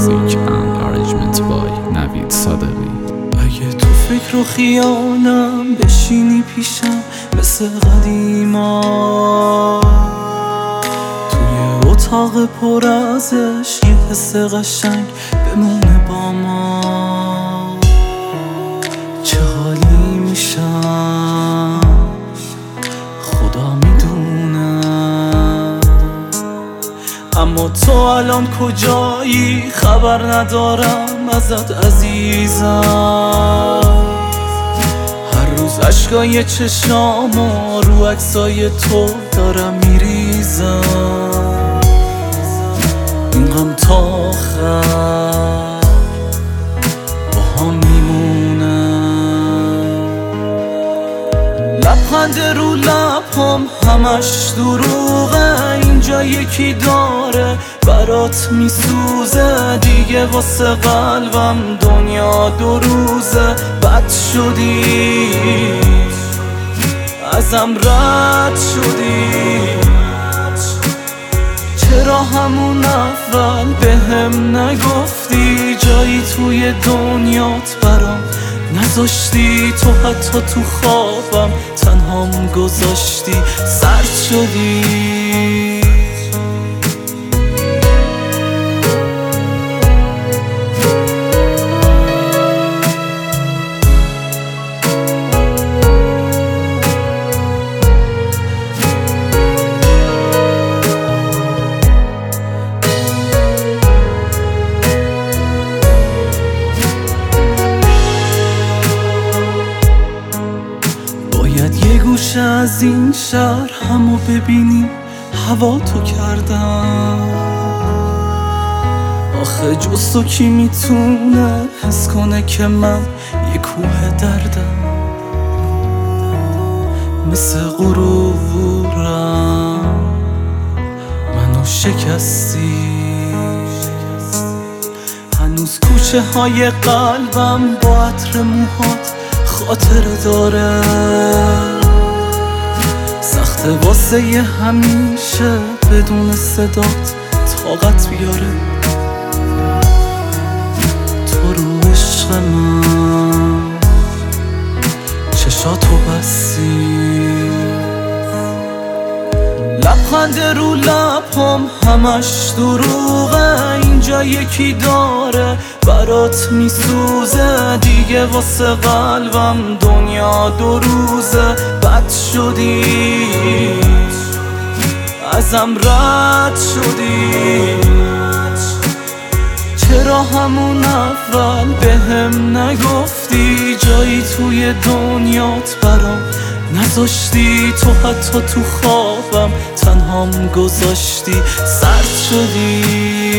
Music and Arrangement by نوید صادقی. اگه تو فکر و خیالم بشینی پیشم مثل قدیما، توی اتاق پر ازش یه حس قشنگ بمونه با ما، چه حالی میشم خدا میدونه. اما تو الان کجایی؟ خبر ندارم ازت عزیزم. هر روز عشقای چشامو رو عکسای تو دارم میریزم، این غم تا آخر با هم میمونه. لبخند رو لبم همش دروغه، اینجا یکی داره برات میسوزه، دیگه واسه قلبم دنیا دو روزه. بد شدی ازم رد شدی، چرا همون اول بهم نگفتی؟ جایی توی دنیات برام نذاشتی، تو حتی تو خوابم تنهام گذاشتی. سرد شدی یه گوشه از این شهر همو ببینیم هوا تو کردم. آخه جز تو کی میتونه حس کنه که من یه کوه دردم؟ مثل غرورم منو شکستی، هنوز کوچه های قلبم با عطر موهات خاطره داره. سخته واسه یه همیشه بدون صدات طاقت بیاره. تو رو عشق من چشاتو بستی، لبخند رو لبم همش دروغه، اینجا یکی داره برات میسوزه، دیگه واسه قلبم دنیا دو روزه. بد شدی ازم رد شدی، چرا همون اول بهم نگفتی؟ جایی توی دنیات برام نذاشتی، تو حتی تو خوابم تنهام گذاشتی. سرد شدی